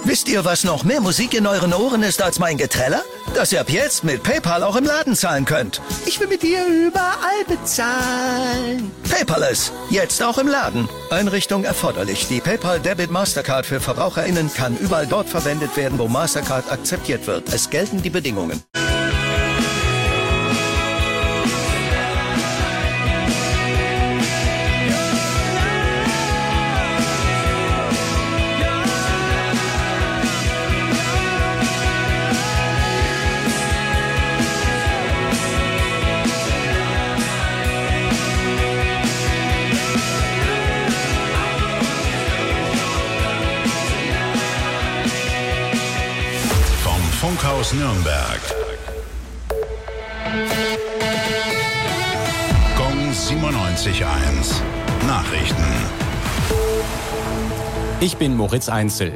Wisst ihr, was noch mehr Musik in euren Ohren ist als mein Geträller? Dass ihr ab jetzt mit PayPal auch im Laden zahlen könnt. Ich will mit dir überall bezahlen. Paperless, jetzt auch im Laden. Einrichtung erforderlich. Die PayPal Debit Mastercard für VerbraucherInnen kann überall dort verwendet werden, wo Mastercard akzeptiert wird. Es gelten die Bedingungen. Funkhaus Nürnberg. Gong 97.1. Nachrichten. Ich bin Moritz Einzel.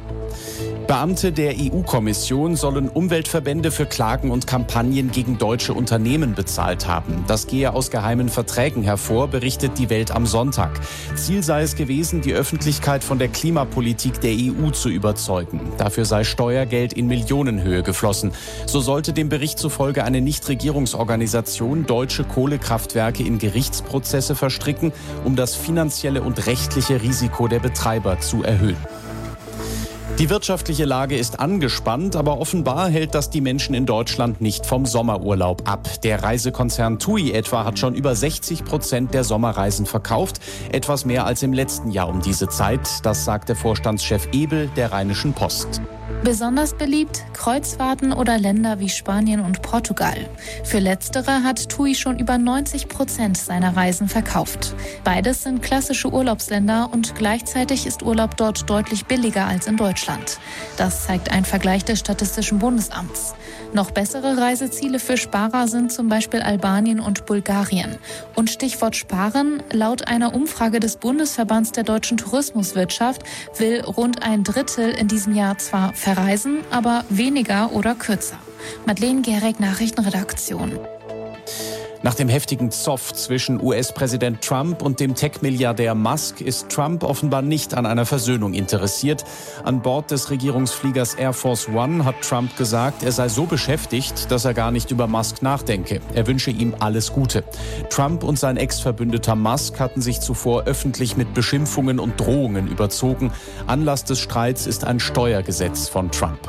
Beamte der EU-Kommission sollen Umweltverbände für Klagen und Kampagnen gegen deutsche Unternehmen bezahlt haben. Das gehe aus geheimen Verträgen hervor, berichtet die Welt am Sonntag. Ziel sei es gewesen, die Öffentlichkeit von der Klimapolitik der EU zu überzeugen. Dafür sei Steuergeld in Millionenhöhe geflossen. So sollte dem Bericht zufolge eine Nichtregierungsorganisation deutsche Kohlekraftwerke in Gerichtsprozesse verstricken, um das finanzielle und rechtliche Risiko der Betreiber zu erhöhen. Die wirtschaftliche Lage ist angespannt, aber offenbar hält das die Menschen in Deutschland nicht vom Sommerurlaub ab. Der Reisekonzern TUI etwa hat schon über 60% der Sommerreisen verkauft, etwas mehr als im letzten Jahr um diese Zeit. Das sagte Vorstandschef Ebel der Rheinischen Post. Besonders beliebt Kreuzfahrten oder Länder wie Spanien und Portugal. Für letztere hat TUI schon über 90% seiner Reisen verkauft. Beides sind klassische Urlaubsländer und gleichzeitig ist Urlaub dort deutlich billiger als in Deutschland. Das zeigt ein Vergleich des Statistischen Bundesamts. Noch bessere Reiseziele für Sparer sind zum Beispiel Albanien und Bulgarien. Und Stichwort Sparen: Laut einer Umfrage des Bundesverbands der deutschen Tourismuswirtschaft will rund ein Drittel in diesem Jahr zwar verreisen, aber weniger oder kürzer. Madeleine Gehrig, Nachrichtenredaktion. Nach dem heftigen Zoff zwischen US-Präsident Trump und dem Tech-Milliardär Musk ist Trump offenbar nicht an einer Versöhnung interessiert. An Bord des Regierungsfliegers Air Force One hat Trump gesagt, er sei so beschäftigt, dass er gar nicht über Musk nachdenke. Er wünsche ihm alles Gute. Trump und sein Ex-Verbündeter Musk hatten sich zuvor öffentlich mit Beschimpfungen und Drohungen überzogen. Anlass des Streits ist ein Steuergesetz von Trump.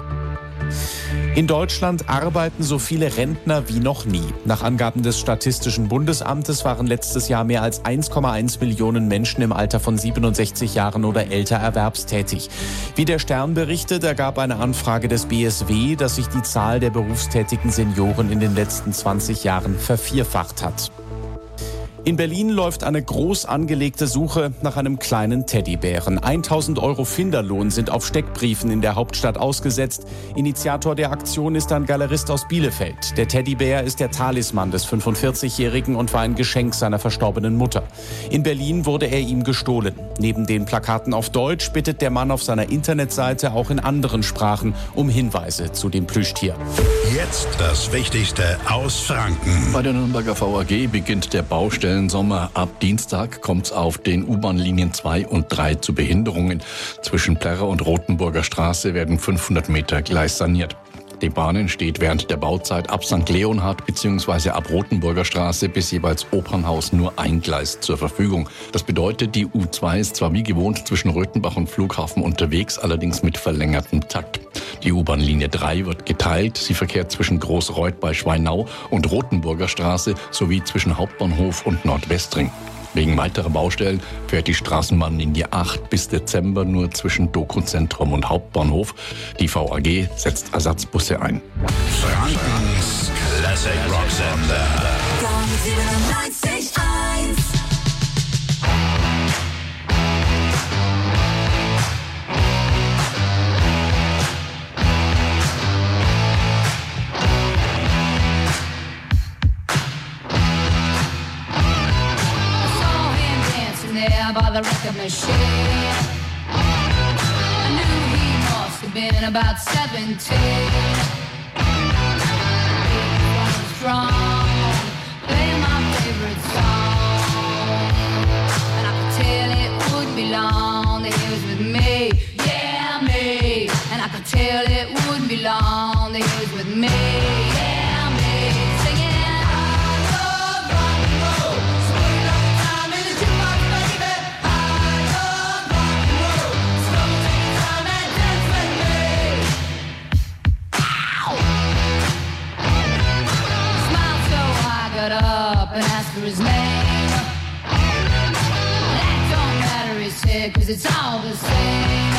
In Deutschland arbeiten so viele Rentner wie noch nie. Nach Angaben des Statistischen Bundesamtes waren letztes Jahr mehr als 1,1 Millionen Menschen im Alter von 67 Jahren oder älter erwerbstätig. Wie der Stern berichtet, ergab eine Anfrage des BSW, dass sich die Zahl der berufstätigen Senioren in den letzten 20 Jahren vervierfacht hat. In Berlin läuft eine groß angelegte Suche nach einem kleinen Teddybären. 1.000 € Finderlohn sind auf Steckbriefen in der Hauptstadt ausgesetzt. Initiator der Aktion ist ein Galerist aus Bielefeld. Der Teddybär ist der Talisman des 45-Jährigen und war ein Geschenk seiner verstorbenen Mutter. In Berlin wurde er ihm gestohlen. Neben den Plakaten auf Deutsch bittet der Mann auf seiner Internetseite auch in anderen Sprachen um Hinweise zu dem Plüschtier. Jetzt das Wichtigste aus Franken. Bei der Nürnberger VAG beginnt der Baustellensommer. Ab Dienstag kommt es auf den U-Bahn-Linien 2 und 3 zu Behinderungen. Zwischen Plärrer und Rothenburger Straße werden 500 Meter Gleis saniert. Die Bahnen steht während der Bauzeit ab St. Leonhard bzw. ab Rothenburger Straße bis jeweils Opernhaus nur ein Gleis zur Verfügung. Das bedeutet, die U2 ist zwar wie gewohnt zwischen Röthenbach und Flughafen unterwegs, allerdings mit verlängertem Takt. Die U-Bahn-Linie 3 wird geteilt. Sie verkehrt zwischen Großreuth bei Schweinau und Rothenburger Straße sowie zwischen Hauptbahnhof und Nordwestring. Wegen weiterer Baustellen fährt die Straßenbahnlinie 8 bis Dezember nur zwischen Doku-Zentrum und Hauptbahnhof. Die VAG setzt Ersatzbusse ein. Frankens Classic Rock Sender. By the record machine, I knew he must have been about 17. He was strong, playing my favorite song, and I could tell it wouldn't be long that he was with me, yeah me. I could tell it wouldn't be long that he was with me, yeah, me, singing. I love rock and roll, spend a lot of time in the jukebox, baby. I love rock and roll, so come and take your time and dance with me. Ow! Smiled so I got up and asked for his name. That don't matter, he said, 'cause it's all the same.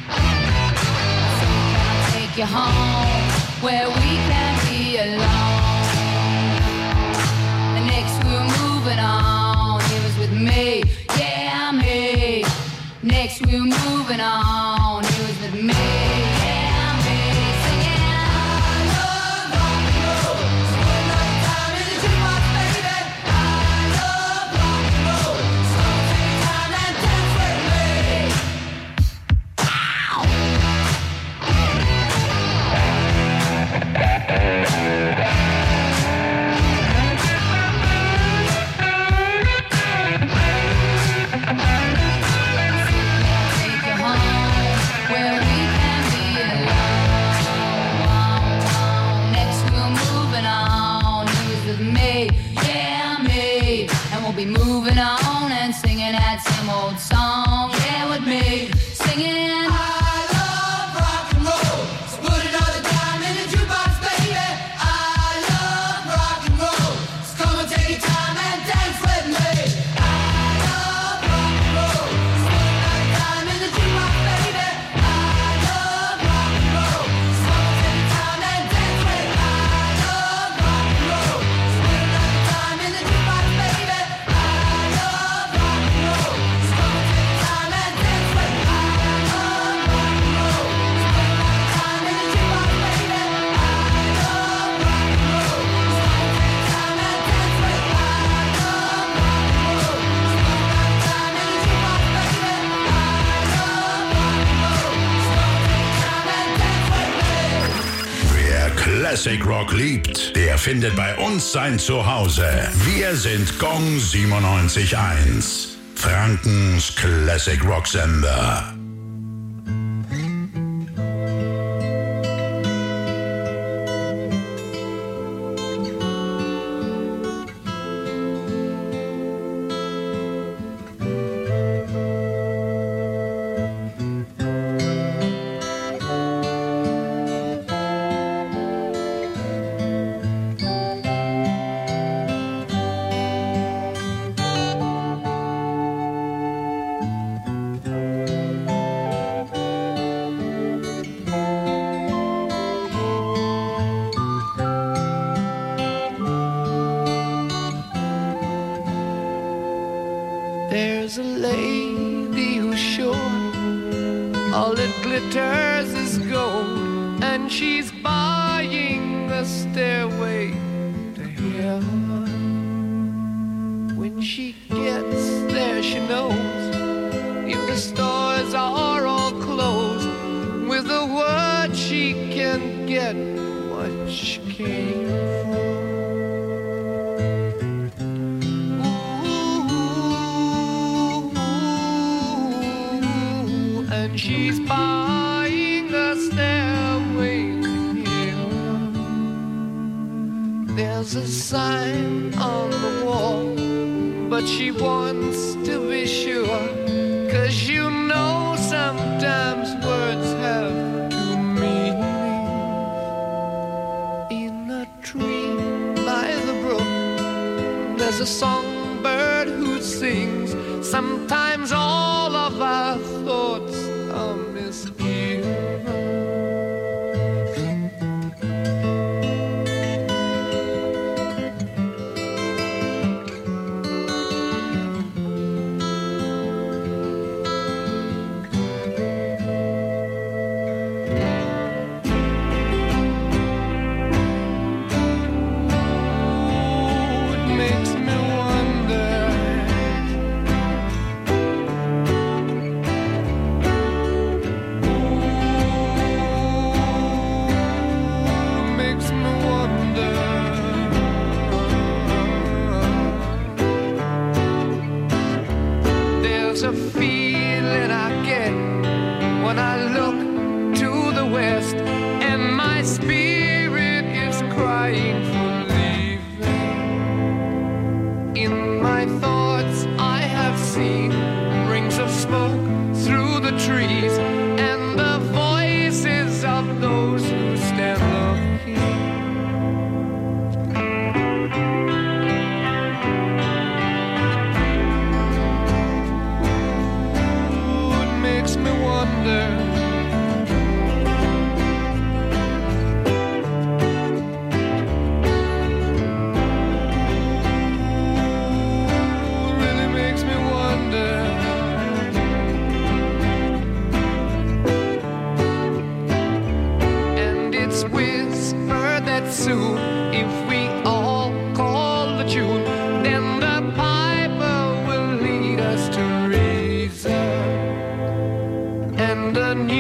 Take you home where we can be alone. And next we're moving on. He was with me, yeah, me. Next we're moving on. He was with me, yeah, me. Singing, I love rock and roll. Spend a lot of time in the jukebox, baby. I love rock and roll. So take your time and dance with me. Ow! Be moving on and singing that same old song, yeah, with me, singing. I love rock and roll, so put another dime in the jukebox, baby. I love rock and roll, so come and take your time and dance with me. I love rock and roll, so put another dime in the jukebox, baby. I love rock and roll, so come and take your time and dance with me. I love rock and roll, so put another dime in the jukebox, baby. Classic Rock liebt, der findet bei uns sein Zuhause. Wir sind Gong 97.1, Frankens Classic Rock Sender. There's a lady who's sure all that glitters is gold, and she's buying the stairway to heaven. When she gets there, she knows if the stores are all closed, with a word she can get what she came for. She's buying a stairway to heaven. There's a sign on the wall, but she wants to be sure, 'cause you know sometimes words have two meanings. In a tree by the brook, there's a songbird who sings. Sometimes all of our thoughts are misgiven.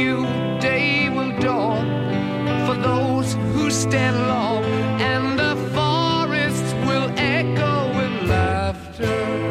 new day will dawn for those who stand long, and the forests will echo with laughter.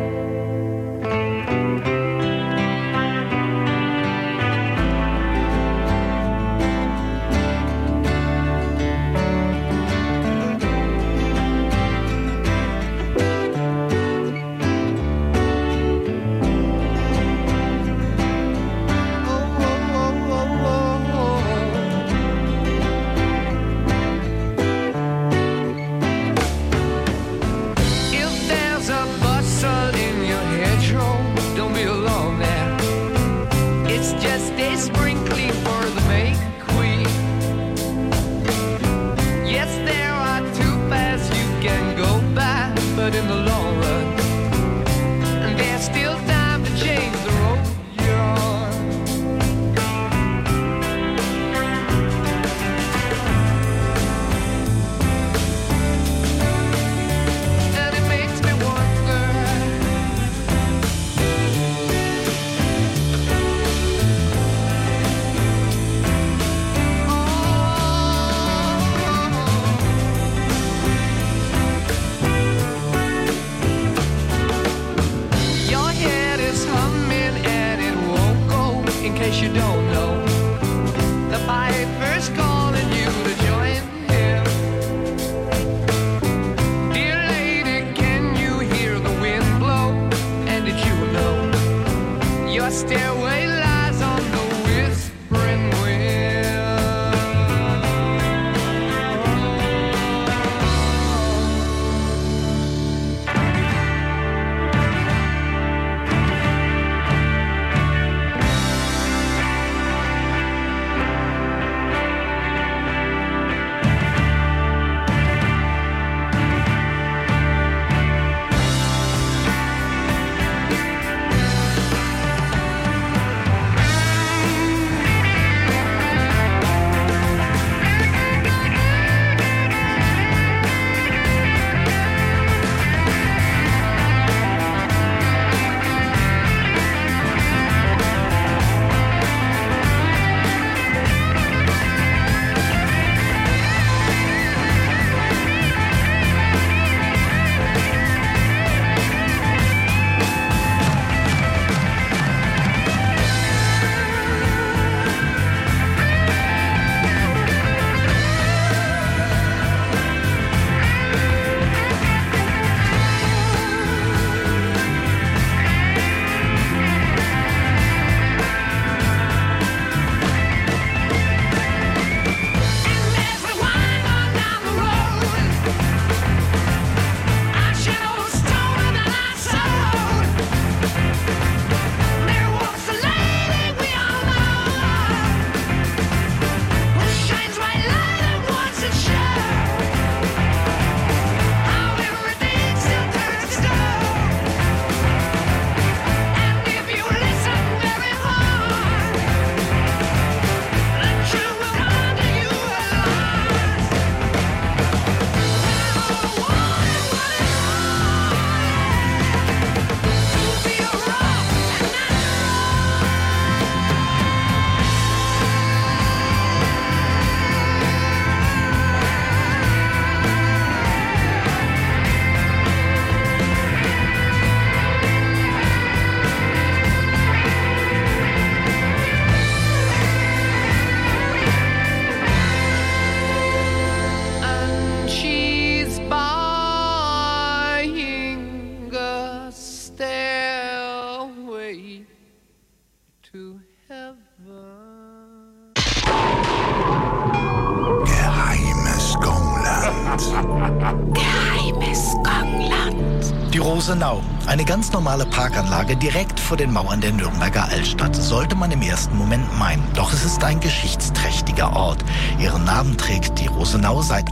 Geheimes Gangland. Die Rosenau, eine ganz normale Parkanlage direkt vor den Mauern der Nürnberger Altstadt, sollte man im ersten Moment meinen. Doch es ist ein geschichtsträchtiger Ort. Ihren Namen trägt die Rosenau seit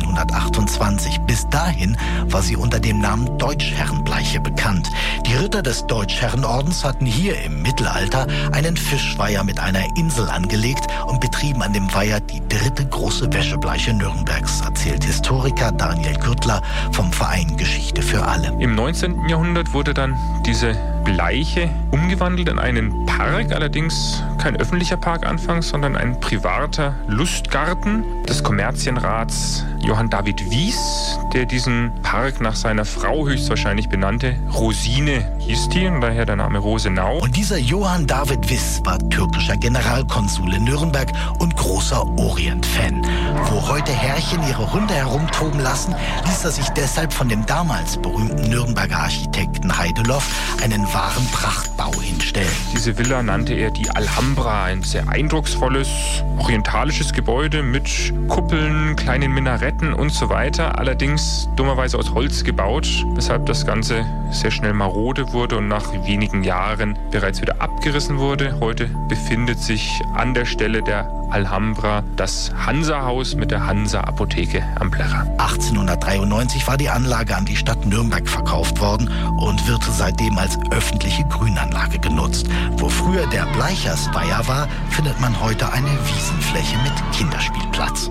1828. Bis dahin war sie unter dem Namen Deutschherrenbleiche bekannt. Die Ritter des Deutschherrenordens hatten hier im Mittelalter einen Fischweiher mit einer Insel angelegt und betrieben an dem Weiher die dritte große Wäschebleiche Nürnbergs, erzählt Historiker Daniel Kürtler vom Verein Geschichte für alle. Im 19. Jahrhundert wurde dann diese Bleiche umgewandelt in einen Park, allerdings kein öffentlicher Park anfangs, sondern ein privater Lustgarten des Kommerzienrats Johann David Wies, der diesen Park nach seiner Frau höchstwahrscheinlich benannte. Rosine hieß die und daher der Name Rosenau. Und dieser Johann David Wies war türkischer Generalkonsul in Nürnberg und großer Orient-Fan. Wo heute Herrchen ihre Hunde herumtoben lassen, ließ er sich deshalb von dem damals berühmten Nürnberger Architekten Heideloff einen wahren Prachtbau hinstellen. Diese Villa nannte er die Alhambra, ein sehr eindrucksvolles, orientalisches Gebäude mit Kuppeln, kleinen Minaretten und so weiter, allerdings dummerweise aus Holz gebaut, weshalb das Ganze sehr schnell marode wurde und nach wenigen Jahren bereits wieder abgerissen wurde. Heute befindet sich an der Stelle der Alhambra das Hansa-Haus mit der Hansa-Apotheke am Plärrer. 1893 war die Anlage an die Stadt Nürnberg verkauft worden und wird seitdem als öffentliche Grünanlage genutzt. Wo früher der Bleichersweiher war, findet man heute eine Wiesenfläche mit Kinderspielplatz.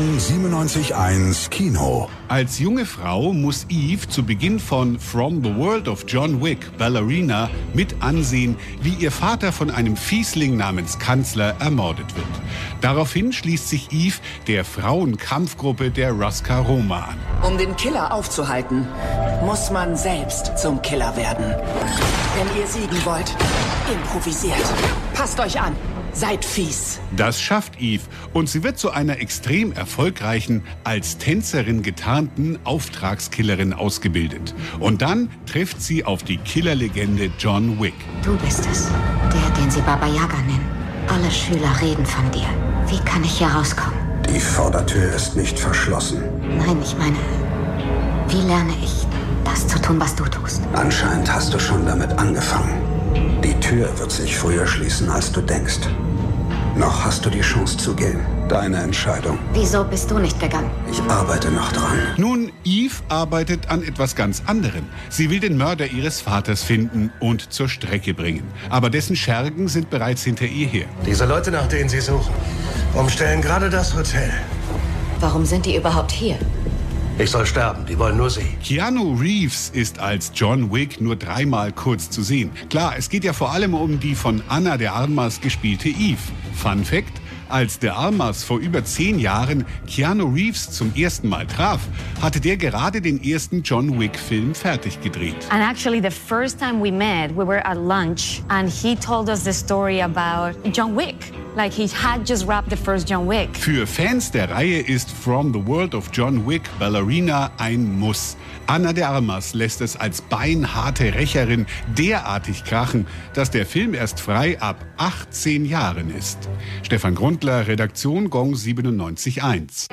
Gong 97.1 Kino. Als junge Frau muss Eve zu Beginn von From the World of John Wick, Ballerina, mit ansehen, wie ihr Vater von einem Fiesling namens Kanzler ermordet wird. Daraufhin schließt sich Eve der Frauenkampfgruppe der Ruska Roma an. Um den Killer aufzuhalten, muss man selbst zum Killer werden. Wenn ihr siegen wollt, improvisiert. Passt euch an. Seid fies. Das schafft Eve und sie wird zu einer extrem erfolgreichen, als Tänzerin getarnten Auftragskillerin ausgebildet. Und dann trifft sie auf die Killerlegende John Wick. Du bist es, der, den sie Baba Yaga nennen. Alle Schüler reden von dir. Wie kann ich hier rauskommen? Die Vordertür ist nicht verschlossen. Nein, ich meine, wie lerne ich, das zu tun, was du tust? Anscheinend hast du schon damit angefangen. Die Tür wird sich früher schließen, als du denkst. Noch hast du die Chance zu gehen. Deine Entscheidung. Wieso bist du nicht gegangen? Ich arbeite noch dran. Nun, Eve arbeitet an etwas ganz anderem. Sie will den Mörder ihres Vaters finden und zur Strecke bringen. Aber dessen Schergen sind bereits hinter ihr her. Diese Leute, nach denen sie suchen, umstellen gerade das Hotel. Warum sind die überhaupt hier? Ich soll sterben, die wollen nur sie. Keanu Reeves ist als John Wick nur 3-mal kurz zu sehen. Klar, es geht ja vor allem um die von Ana de Armas gespielte Eve. Fun Fact: Als de Armas vor über 10 Jahren Keanu Reeves zum ersten Mal traf, hatte der gerade den ersten John Wick-Film fertig gedreht. And actually the first time we met, we were at lunch and he told us the story about John Wick. Like he had just wrapped the first John Wick. Für Fans der Reihe ist From the World of John Wick, Ballerina ein Muss. Ana de Armas lässt es als beinharte Rächerin derartig krachen, dass der Film erst frei ab 18 Jahren ist. Stefan Grundler, Redaktion Gong 97.1.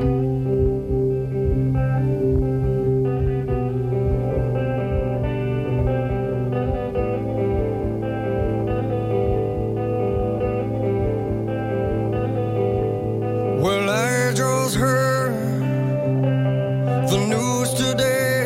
Well, I just heard the news today.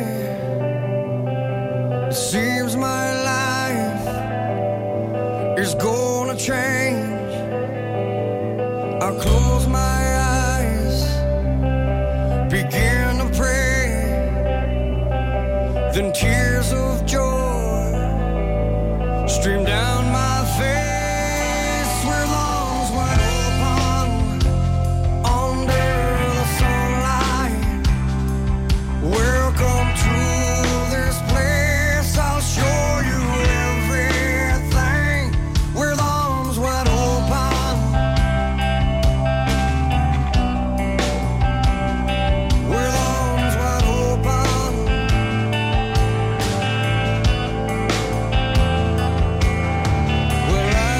It seems my life is gonna change. I close my eyes, begin to pray. Then tears of joy stream down my face. With arms wide open under the sunlight. Welcome to this place. I'll show you everything. With arms wide open. With arms wide open. Well, I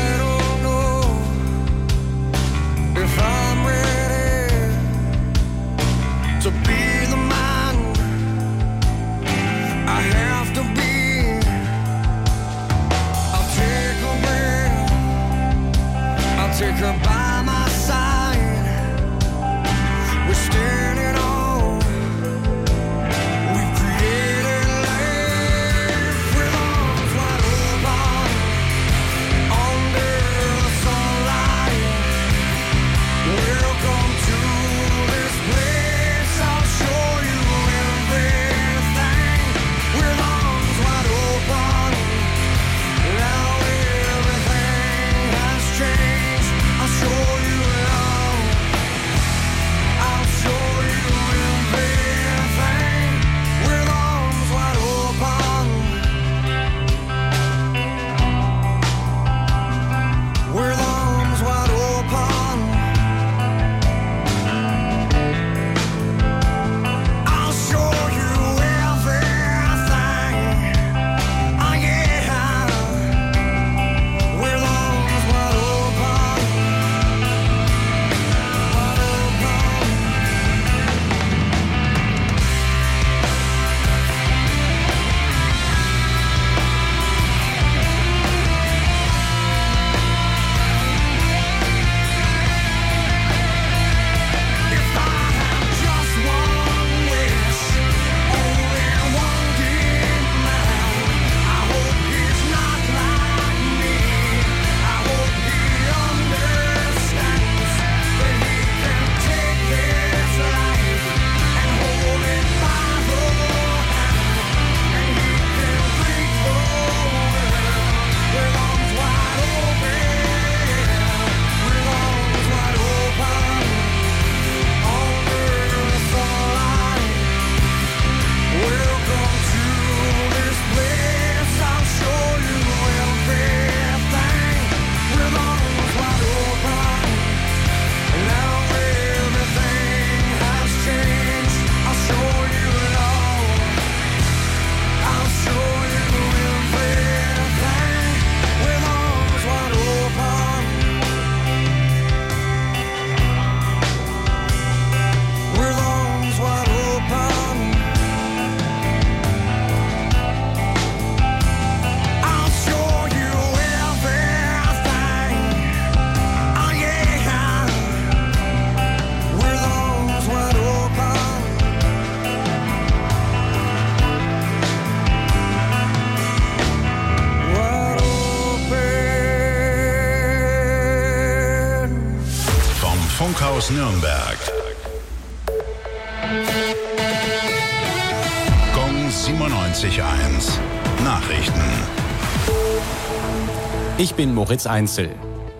Funkhaus Nürnberg. Gong 97.1. Nachrichten. Ich bin Moritz Einzel.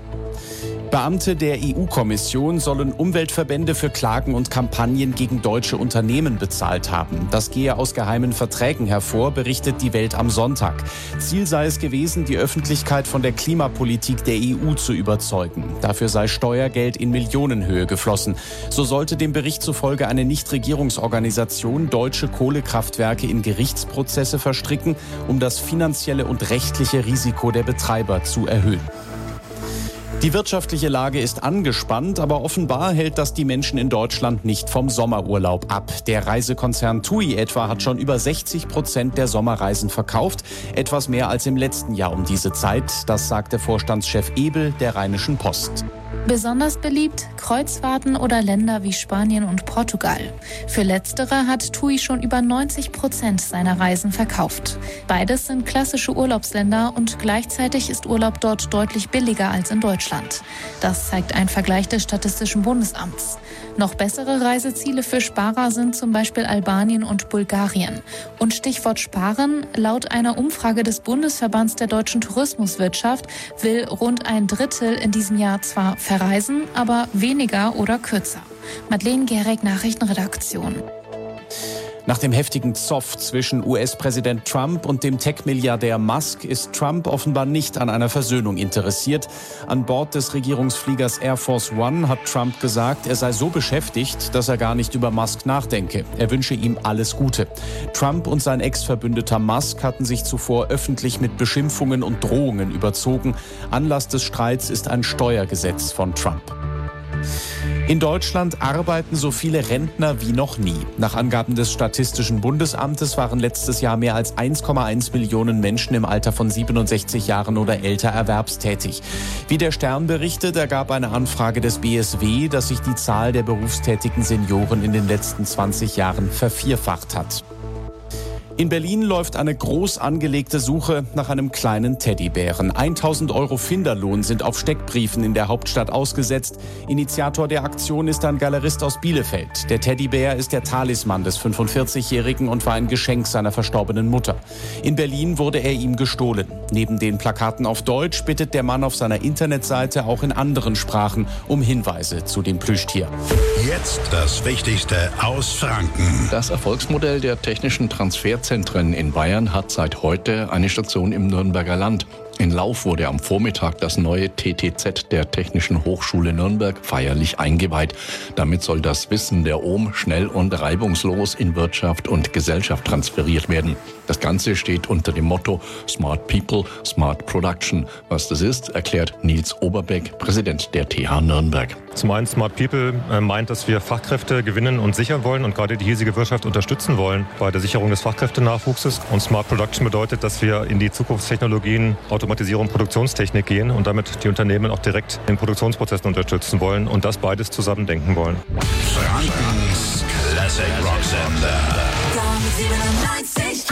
Beamte der EU-Kommission sollen Umweltverbände für Klagen und Kampagnen gegen deutsche Unternehmen bezahlt haben. Das gehe aus geheimen Verträgen hervor, berichtet die Welt am Sonntag. Ziel sei es gewesen, die Öffentlichkeit von der Klimapolitik der EU zu überzeugen. Dafür sei Steuergeld in Millionenhöhe geflossen. So sollte dem Bericht zufolge eine Nichtregierungsorganisation deutsche Kohlekraftwerke in Gerichtsprozesse verstricken, um das finanzielle und rechtliche Risiko der Betreiber zu erhöhen. Die wirtschaftliche Lage ist angespannt, aber offenbar hält das die Menschen in Deutschland nicht vom Sommerurlaub ab. Der Reisekonzern TUI etwa hat schon über 60% der Sommerreisen verkauft, etwas mehr als im letzten Jahr um diese Zeit. Das sagte Vorstandschef Ebel der Rheinischen Post. Besonders beliebt Kreuzfahrten oder Länder wie Spanien und Portugal. Für letztere hat TUI schon über 90% seiner Reisen verkauft. Beides sind klassische Urlaubsländer und gleichzeitig ist Urlaub dort deutlich billiger als in Deutschland. Das zeigt ein Vergleich des Statistischen Bundesamts. Noch bessere Reiseziele für Sparer sind zum Beispiel Albanien und Bulgarien. Und Stichwort Sparen: Laut einer Umfrage des Bundesverbands der deutschen Tourismuswirtschaft will rund ein Drittel in diesem Jahr zwar verreisen, aber weniger oder kürzer. Madeleine Gehrig, Nachrichtenredaktion. Nach dem heftigen Zoff zwischen US-Präsident Trump und dem Tech-Milliardär Musk ist Trump offenbar nicht an einer Versöhnung interessiert. An Bord des Regierungsfliegers Air Force One hat Trump gesagt, er sei so beschäftigt, dass er gar nicht über Musk nachdenke. Er wünsche ihm alles Gute. Trump und sein Ex-Verbündeter Musk hatten sich zuvor öffentlich mit Beschimpfungen und Drohungen überzogen. Anlass des Streits ist ein Steuergesetz von Trump. In Deutschland arbeiten so viele Rentner wie noch nie. Nach Angaben des Statistischen Bundesamtes waren letztes Jahr mehr als 1,1 Millionen Menschen im Alter von 67 Jahren oder älter erwerbstätig. Wie der Stern berichtet, ergab eine Anfrage des BSW, dass sich die Zahl der berufstätigen Senioren in den letzten 20 Jahren vervierfacht hat. In Berlin läuft eine groß angelegte Suche nach einem kleinen Teddybären. 1.000 € Finderlohn sind auf Steckbriefen in der Hauptstadt ausgesetzt. Initiator der Aktion ist ein Galerist aus Bielefeld. Der Teddybär ist der Talisman des 45-Jährigen und war ein Geschenk seiner verstorbenen Mutter. In Berlin wurde er ihm gestohlen. Neben den Plakaten auf Deutsch bittet der Mann auf seiner Internetseite auch in anderen Sprachen um Hinweise zu dem Plüschtier. Jetzt das Wichtigste aus Franken. Das Erfolgsmodell der technischen Transferzentren in Bayern hat seit heute eine Station im Nürnberger Land. In Lauf wurde am Vormittag das neue TTZ der Technischen Hochschule Nürnberg feierlich eingeweiht. Damit soll das Wissen der OHM schnell und reibungslos in Wirtschaft und Gesellschaft transferiert werden. Das Ganze steht unter dem Motto Smart People, Smart Production. Was das ist, erklärt Nils Oberbeck, Präsident der TH Nürnberg. Zum einen Smart People meint, dass wir Fachkräfte gewinnen und sichern wollen und gerade die hiesige Wirtschaft unterstützen wollen bei der Sicherung des Fachkräftenachwuchses. Und Smart Production bedeutet, dass wir in die Zukunftstechnologien, Automatisierung, Produktionstechnik gehen und damit die Unternehmen auch direkt in Produktionsprozessen unterstützen wollen und das beides zusammen denken wollen. Frankens Classic Rock Sender. Gong 97.1.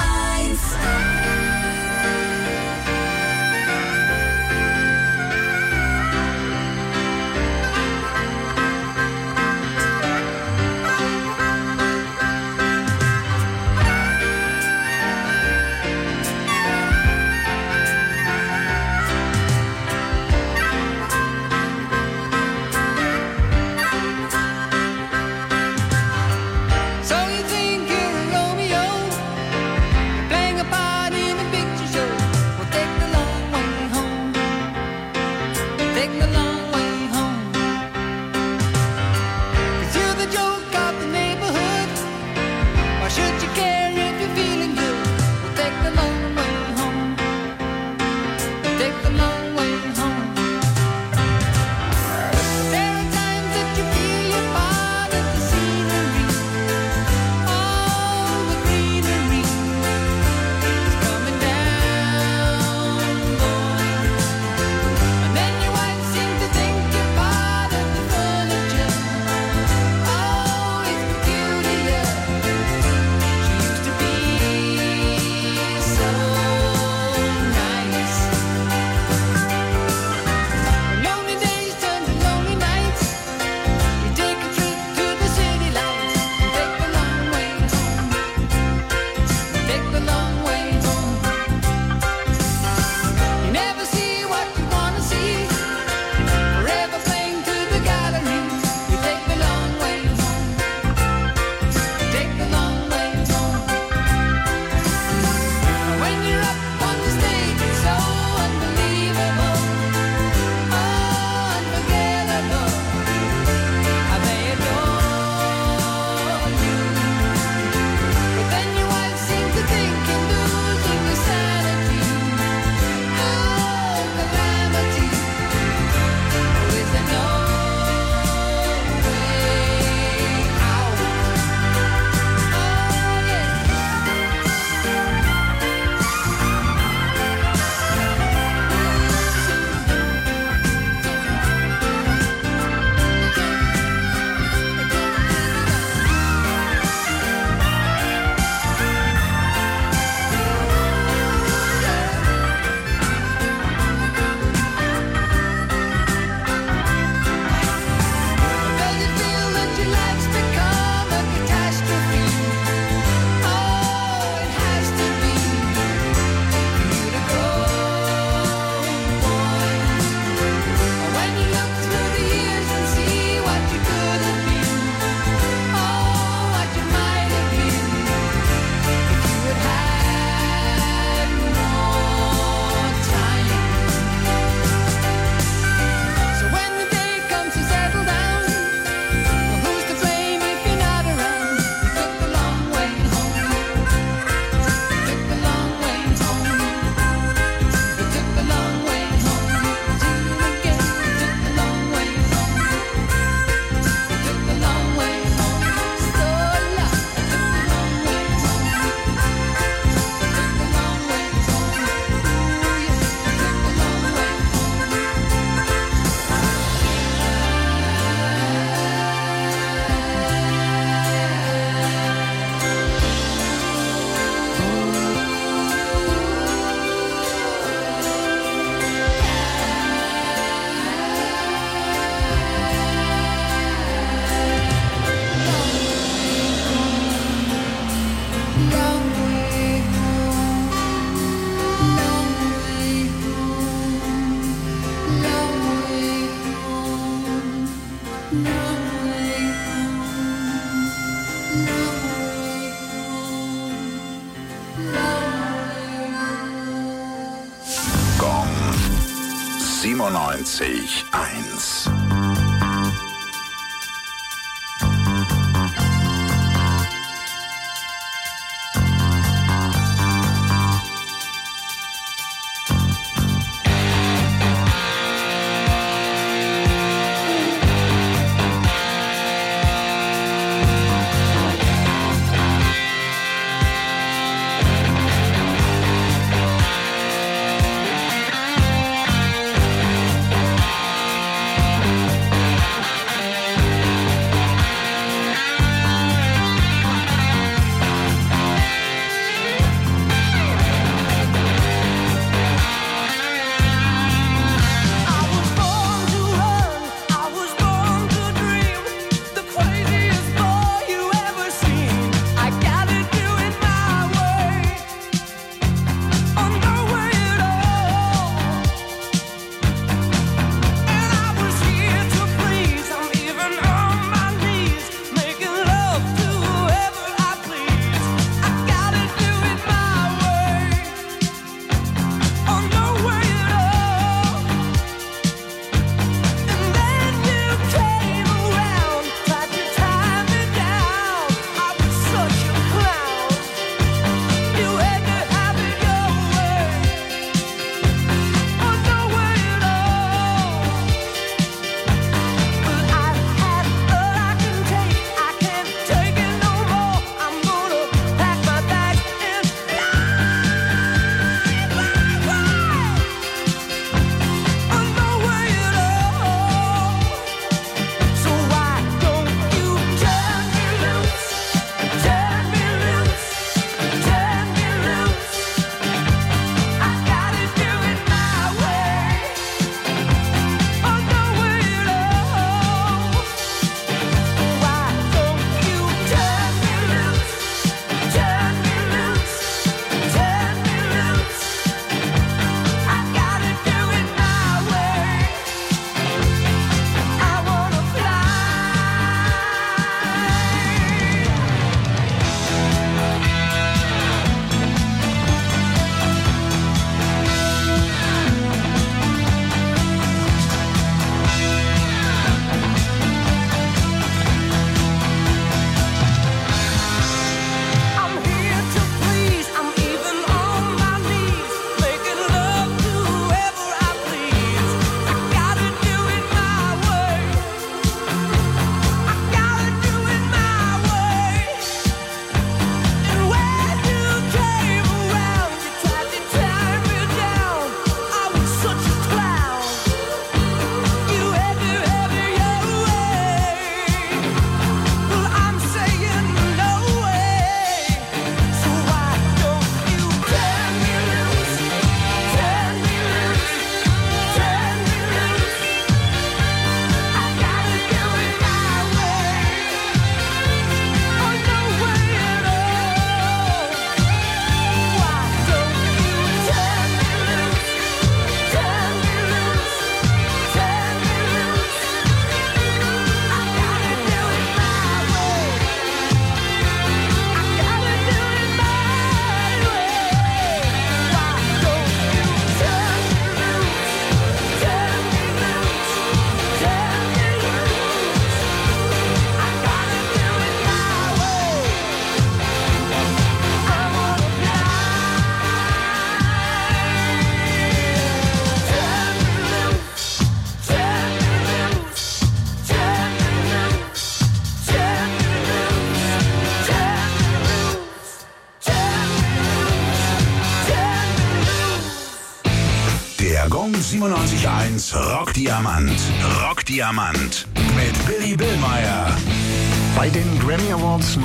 So you think you're Romeo? 97.1. Der Gong 97.1 Rockdiamant. Rockdiamant mit Billy Billmeyer. Bei den Grammy Awards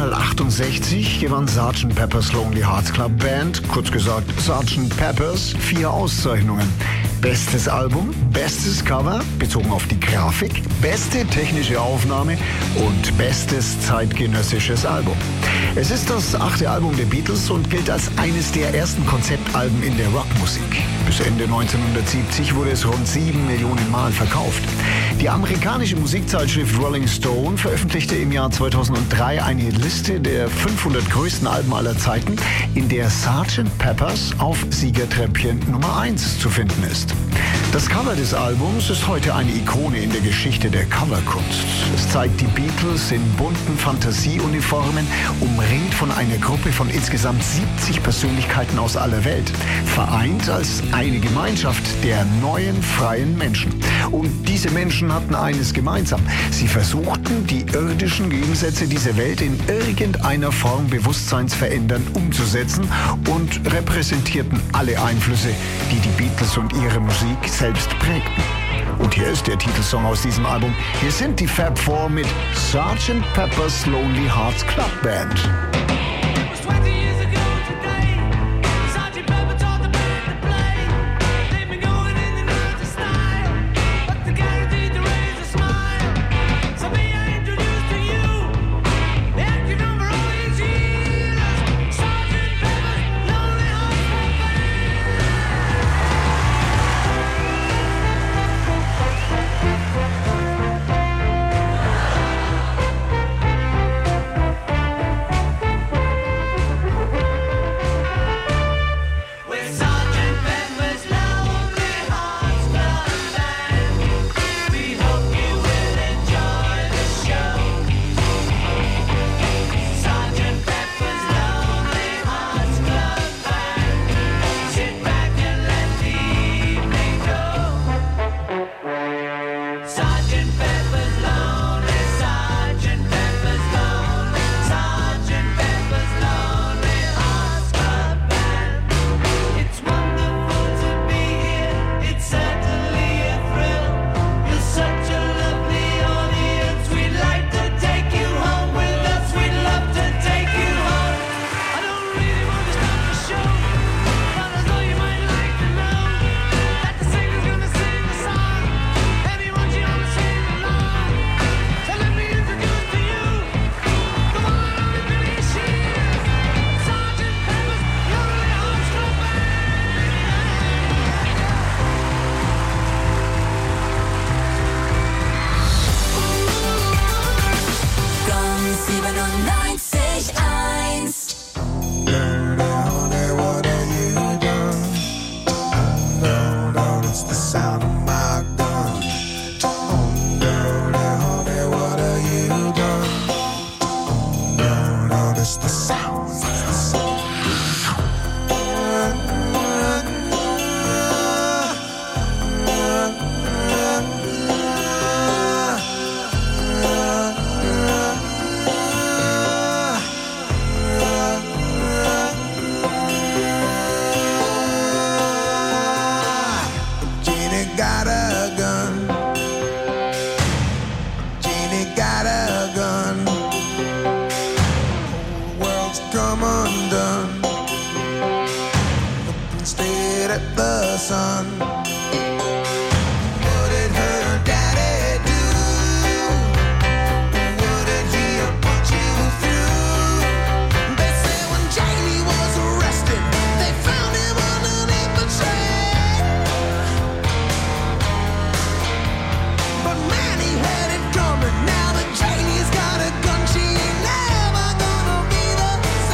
1968 gewann Sgt. Pepper's Lonely Hearts Club Band, kurz gesagt Sgt. Peppers, 4 Auszeichnungen. Bestes Album, bestes Cover, bezogen auf die Grafik, beste technische Aufnahme und bestes zeitgenössisches Album. Es ist das 8. Album der Beatles und gilt als eines der ersten Konzeptalben in der Rockmusik. Bis Ende 1970 wurde es rund 7 Millionen Mal verkauft. Die amerikanische Musikzeitschrift Rolling Stone veröffentlichte im Jahr 2003 eine Liste der 500 größten Alben aller Zeiten, in der Sgt. Peppers auf Siegertreppchen Nummer 1 zu finden ist. Das Cover des Albums ist heute eine Ikone in der Geschichte der Coverkunst. Es zeigt die Beatles in bunten Fantasieuniformen, umringt von einer Gruppe von insgesamt 70 Persönlichkeiten aus aller Welt, vereint als eine Gemeinschaft der neuen, freien Menschen. Und diese Menschen hatten eines gemeinsam. Sie versuchten, die irdischen Gegensätze dieser Welt in irgendeiner Form bewusstseinsverändernd umzusetzen und repräsentierten alle Einflüsse, die die Beatles und ihre Musik selbst prägten. Und hier ist der Titelsong aus diesem Album. Hier sind die Fab Four mit Sgt. Pepper's Lonely Hearts Club Band.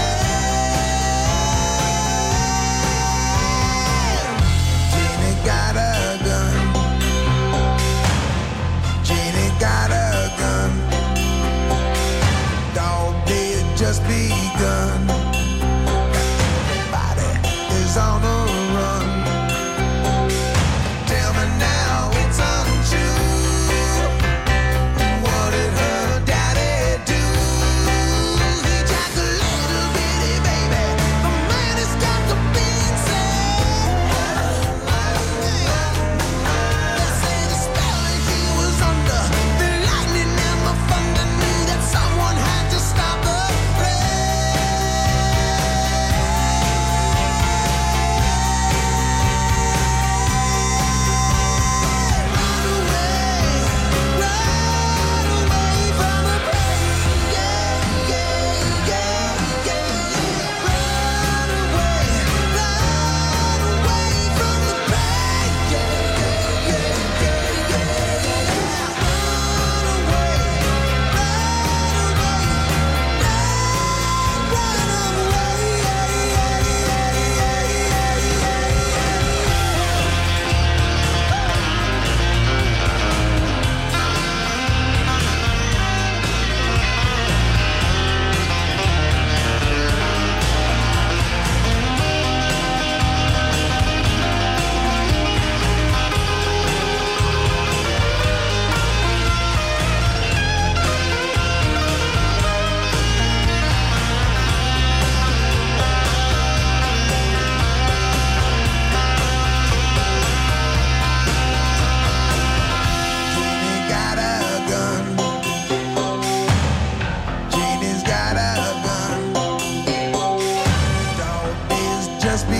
Got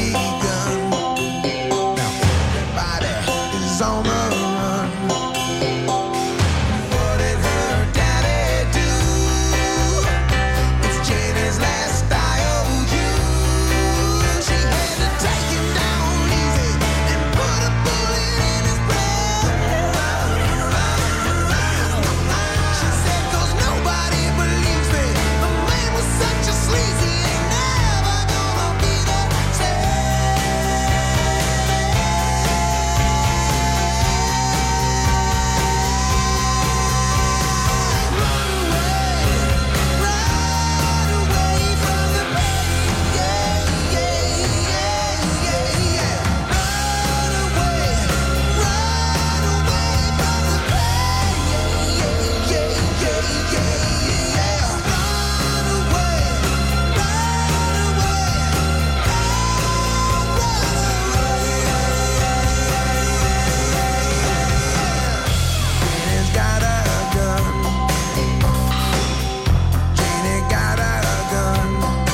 begun. Now everybody is on the run. What did her daddy do? It's Janie's last IOU. She had to take him down easy and put a bullet in his brain. She said, 'cause nobody believes me. The man was such a sleazy, ain't never gonna be the Janie's got a gun. Janie got a gun.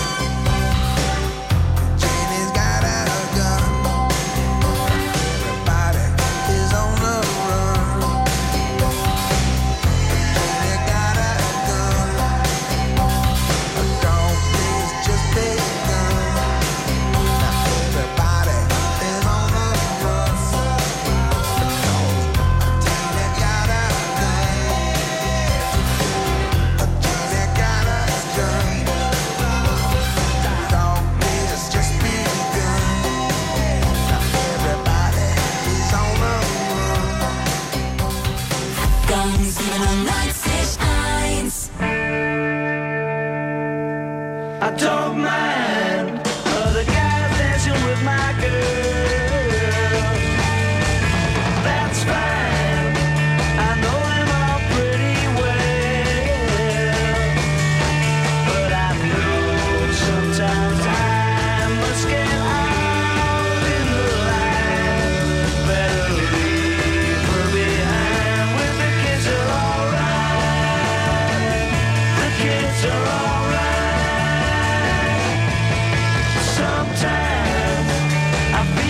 Janie's got a gun. Everybody is on the run. Janie got a gun. A dog is just begun. Now everybody is on the run. Janie got a gun. Janie got a gun. Dog is just begun. Now everybody is on the run. Gong 97.1. I don't mind other guys dancing with my girl. That's fine. I know them all pretty well. But I know sometimes I must get out in the line. Better leave her behind with the kids are alright. The kids are alright. Sometimes I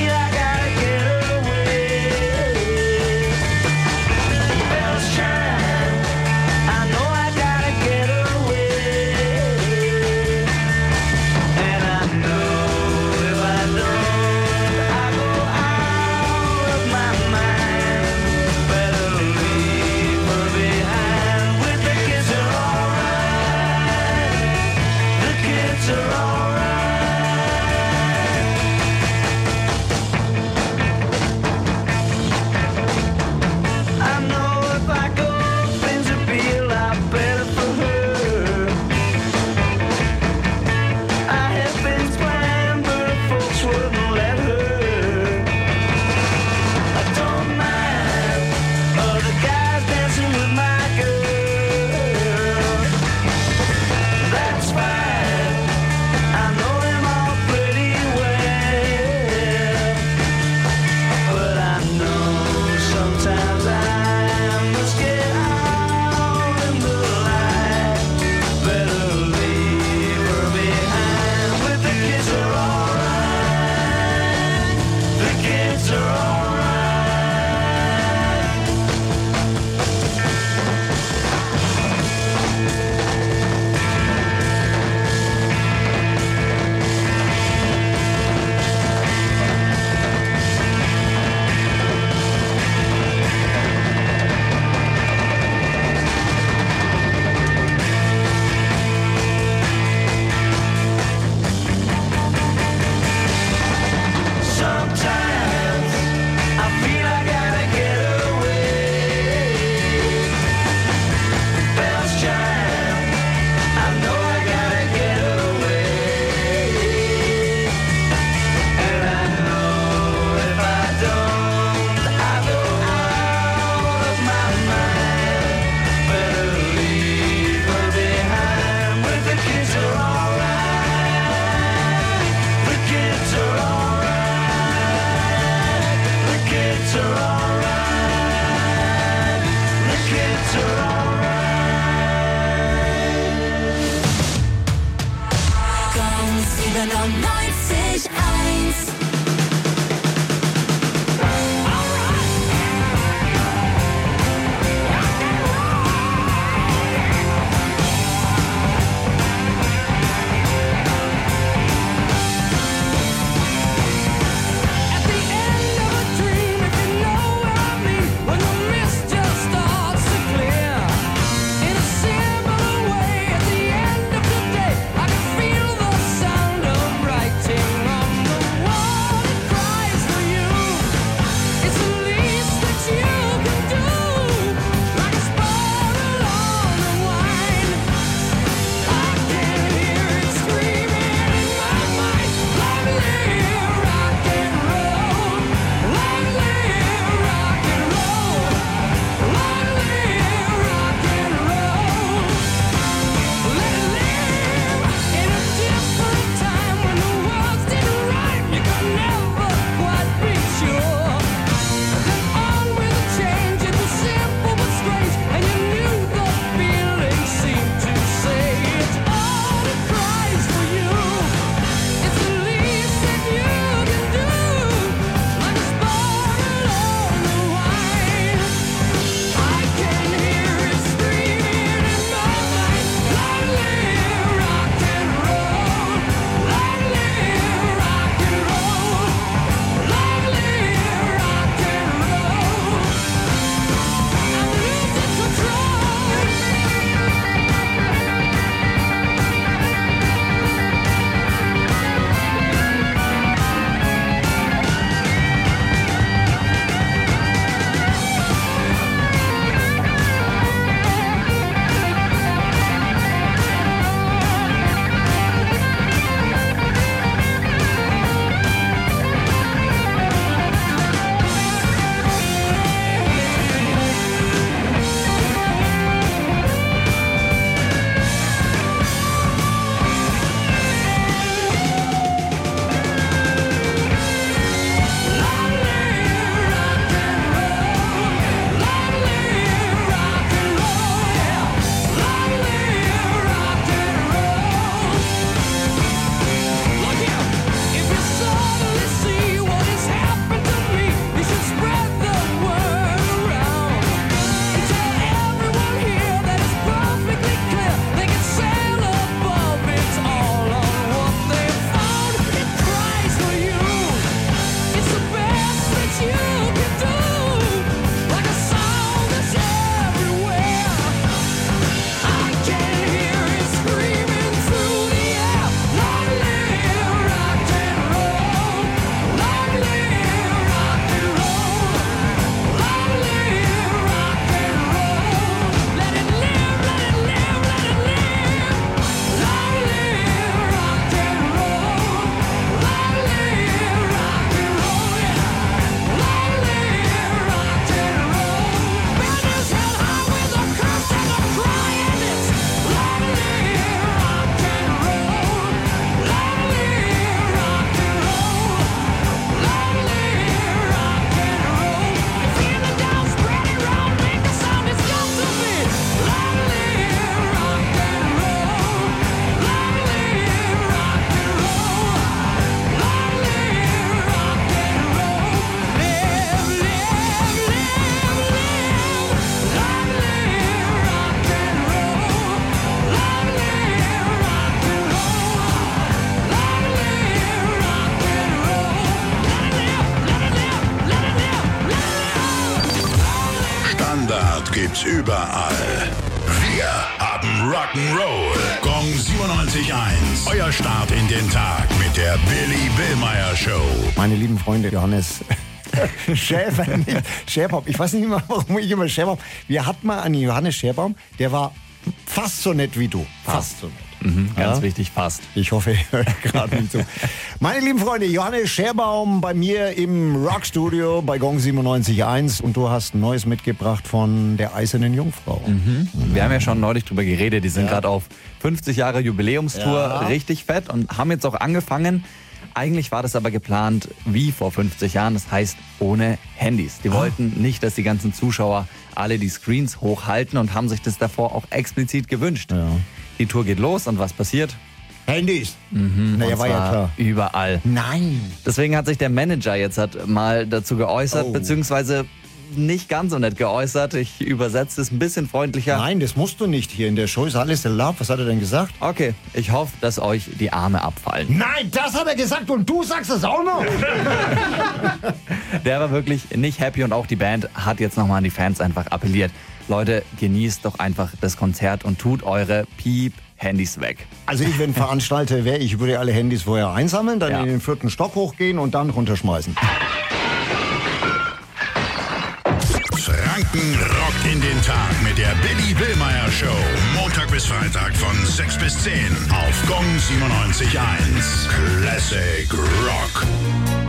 Hip-Hop gibt's überall. Wir haben Rock'n'Roll. Gong 97.1. Euer Start in den Tag mit der Billy Billmeyer Show. Meine lieben Freunde, Johannes Schäfer, nicht Scherbaum. Ich weiß nicht immer, warum ich immer Scherbaum. Wir hatten mal einen Johannes Scherbaum, der war fast so nett wie du. Fast so nett. Ganz wichtig, fast. Ich hoffe, ihr hört gerade nicht zu. Meine lieben Freunde, Johannes Scherbaum bei mir im Rockstudio bei Gong 97.1 und du hast Neues mitgebracht von der Eisernen Jungfrau. Wir haben ja schon neulich drüber geredet, die sind gerade auf 50 Jahre Jubiläumstour, richtig fett und haben jetzt auch angefangen. Eigentlich war das aber geplant wie vor 50 Jahren, das heißt ohne Handys. Die wollten nicht, dass die ganzen Zuschauer alle die Screens hochhalten und haben sich das davor auch explizit gewünscht. Ja. Die Tour geht los und was passiert? Handys. Naja, war ja klar. Überall. Nein. Deswegen hat sich der Manager jetzt mal dazu geäußert, beziehungsweise nicht ganz so nett geäußert. Ich übersetze es ein bisschen freundlicher. Nein, das musst du nicht hier in der Show. Ist alles erlaubt. Was hat er denn gesagt? Okay, ich hoffe, dass euch die Arme abfallen. Nein, das hat er gesagt und du sagst es auch noch. Der war wirklich nicht happy und auch die Band hat jetzt nochmal an die Fans einfach appelliert. Leute, genießt doch einfach das Konzert und tut eure Handys weg. Also ich, wenn Veranstalter wäre, ich würde alle Handys vorher einsammeln, dann in den 4. Stock hochgehen und dann runterschmeißen. Franken rockt in den Tag mit der Billy Billmeyer Show. Montag bis Freitag von 6 bis 10 auf Gong 97.1. Classic Rock.